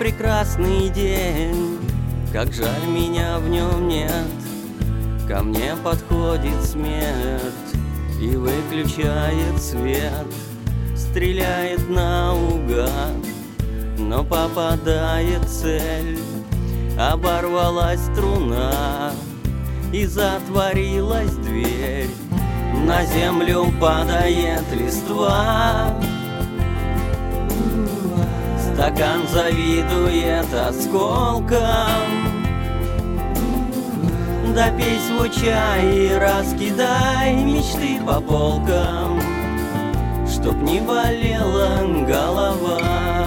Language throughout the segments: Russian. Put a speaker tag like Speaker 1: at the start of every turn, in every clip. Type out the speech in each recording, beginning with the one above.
Speaker 1: прекрасный день, как жаль, меня в нем нет. Ко мне подходит смерть и выключает свет, стреляет наугад, но попадает в цель. Оборвалась струна и затворилась дверь, на землю падает листва. Стакан завидует осколкам. Допей свой чай и раскидай мечты по полкам, чтоб не болела голова.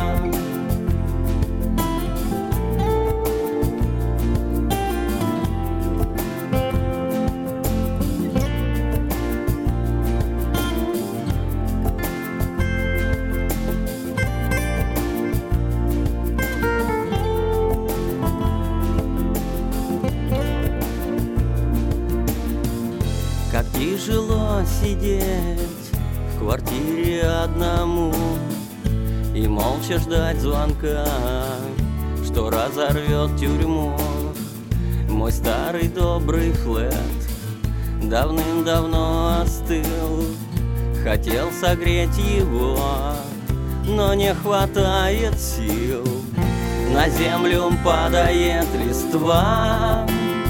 Speaker 1: Как тяжело сидеть в квартире одному и молча ждать звонка, что разорвет тюрьму. Мой старый добрый флет давным-давно остыл. Хотел согреть его, но не хватает сил. На землю падает листва.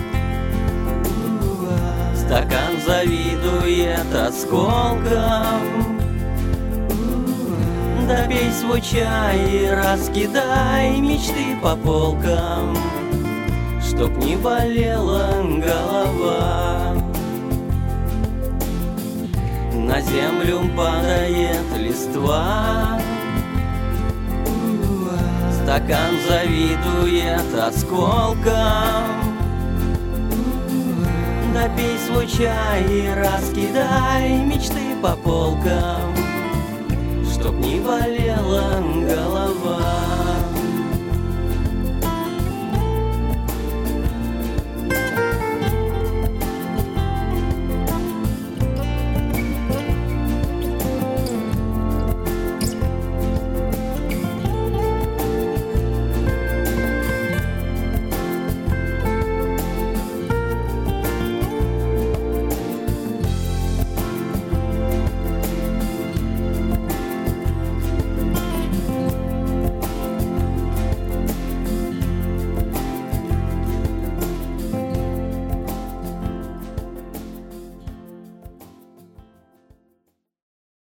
Speaker 1: Стакан завидует осколкам. Допей свой чай и раскидай мечты по полкам, чтоб не болела голова. На землю падает листва. Стакан завидует осколкам. Допей свой чай и раскидай мечты по полкам, чтоб не болела голова.